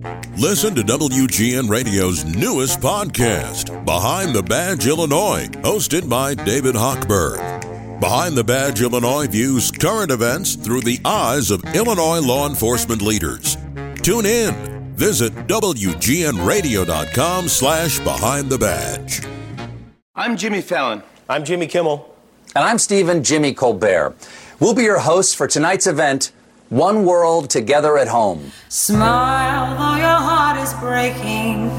Listen to WGN Radio's newest podcast, Behind the Badge Illinois, hosted by David Hochberg. Behind the Badge Illinois views current events through the eyes of Illinois law enforcement leaders. Tune in. Visit WGNRadio.com/Behind the Badge. I'm Jimmy Fallon. I'm Jimmy Kimmel. And I'm Stephen Jimmy Colbert. We'll be your hosts for tonight's event, One World Together at Home. Smile though your heart is breaking.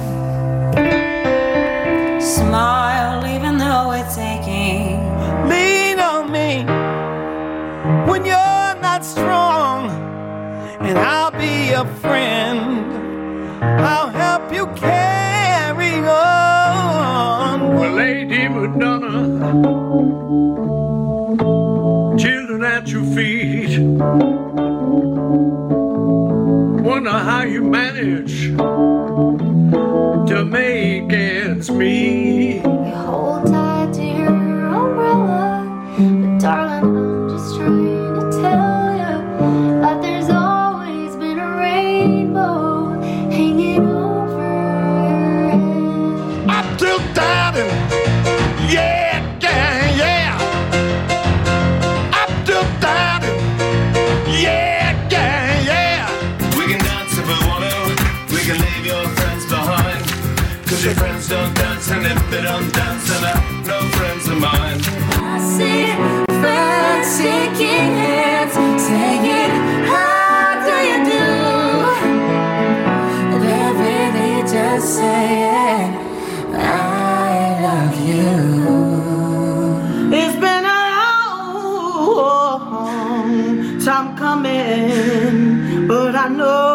Smile even though it's aching. Lean on me when you're not strong, and I'll be a friend. I'll help you carry on. Well, Lady Madonna, children at your feet, wonder how you manage to make ends meet. You hold tight to your umbrella, but darling, I'm just trying to tell you that there's always been a rainbow hanging over your head. I'm still doubting, yeah, yeah, yeah. I'm still doubting, yeah, yeah, yeah. We can dance if we want to, we can leave your friends behind. Cause your friends don't dance, and if they don't dance, then they're no friends of mine. I see friends shaking hands, saying, how do you do? And everything just saying, I love you. It's been a long time coming, but I know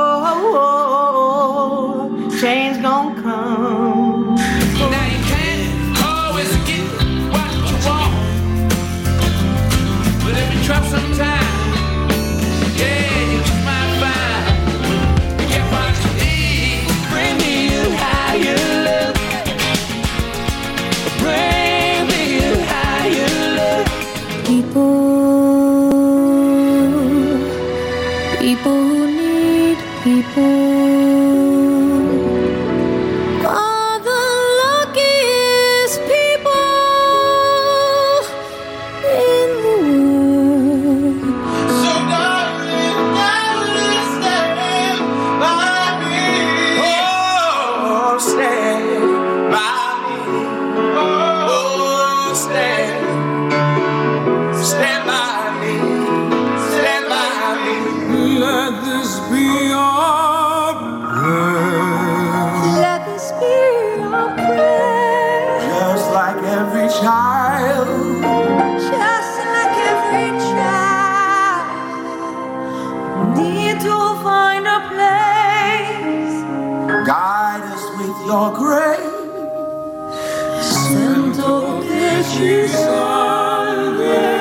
change gon' come. Now you can't always get what you want, but if you try sometime, yeah, you just might find you get what you need. Bring me you how you look, bring me you how you look. People who need people. Are the luckiest people in the world. So darling, darling, stand by me. Oh, stand by me. Oh, stand by me. Stand by me. Let this be our prayer. Let this be our prayer. Just like every child. Just like every child, need to find a place. Guide us with your grace. Sento che ci salve.